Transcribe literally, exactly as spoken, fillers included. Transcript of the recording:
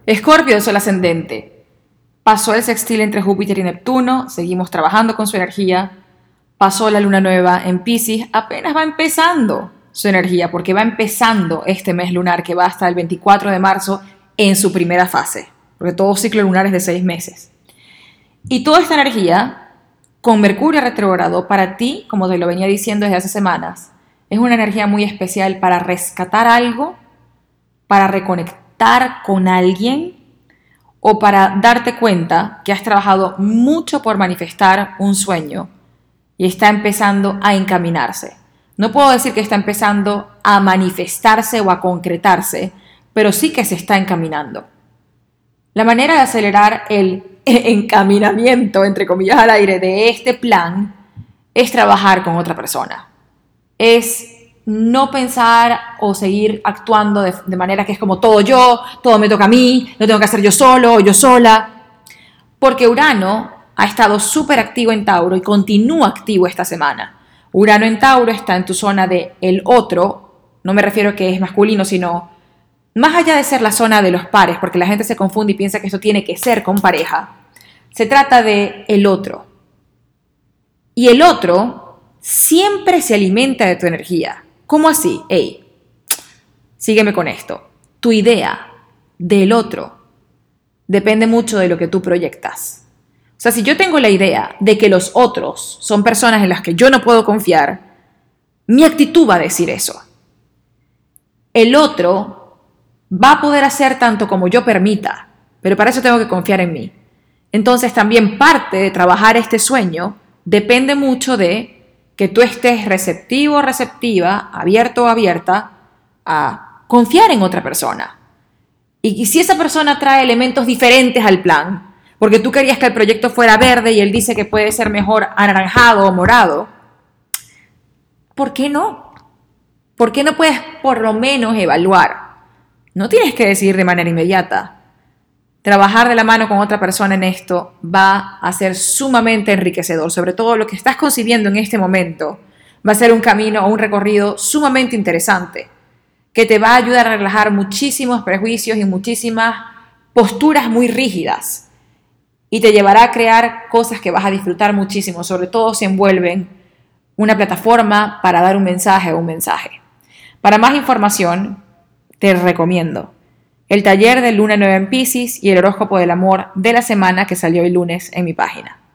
Escorpio, Sol ascendente. Pasó el sextil entre Júpiter y Neptuno, seguimos trabajando con su energía. Pasó la luna nueva en Piscis, apenas va empezando su energía, porque va empezando este mes lunar que va hasta el veinticuatro de marzo en su primera fase, porque todo ciclo lunar es de seis meses. Y toda esta energía, con Mercurio retrógrado, para ti, como te lo venía diciendo desde hace semanas, es una energía muy especial para rescatar algo, para reconectar con alguien o para darte cuenta que has trabajado mucho por manifestar un sueño y está empezando a encaminarse. No puedo decir que está empezando a manifestarse o a concretarse, pero sí que se está encaminando. La manera de acelerar el encaminamiento, entre comillas al aire, de este plan es trabajar con otra persona. Es no pensar o seguir actuando de, de manera que es como todo yo, todo me toca a mí, lo tengo que hacer yo solo o yo sola. Porque Urano ha estado súper activo en Tauro y continúa activo esta semana. Urano en Tauro está en tu zona de el otro, no me refiero a que es masculino, sino más allá de ser la zona de los pares, porque la gente se confunde y piensa que esto tiene que ser con pareja. Se trata de el otro. Y el otro siempre se alimenta de tu energía. ¿Cómo así? Ey, sígueme con esto. Tu idea del otro depende mucho de lo que tú proyectas. O sea, si yo tengo la idea de que los otros son personas en las que yo no puedo confiar, mi actitud va a decir eso. El otro va a poder hacer tanto como yo permita, pero para eso tengo que confiar en mí. Entonces también parte de trabajar este sueño depende mucho de que tú estés receptivo, receptiva, abierto o abierta a confiar en otra persona. Y si esa persona trae elementos diferentes al plan, porque tú querías que el proyecto fuera verde y él dice que puede ser mejor anaranjado o morado, ¿por qué no? ¿Por qué no puedes por lo menos evaluar? No tienes que decidir de manera inmediata. Trabajar de la mano con otra persona en esto va a ser sumamente enriquecedor, sobre todo lo que estás concibiendo en este momento. Va a ser un camino o un recorrido sumamente interesante, que te va a ayudar a relajar muchísimos prejuicios y muchísimas posturas muy rígidas y te llevará a crear cosas que vas a disfrutar muchísimo, sobre todo si envuelven una plataforma para dar un mensaje o un mensaje. Para más información, te recomiendo el taller de Luna Nueva en Piscis y el horóscopo del amor de la semana que salió el lunes en mi página.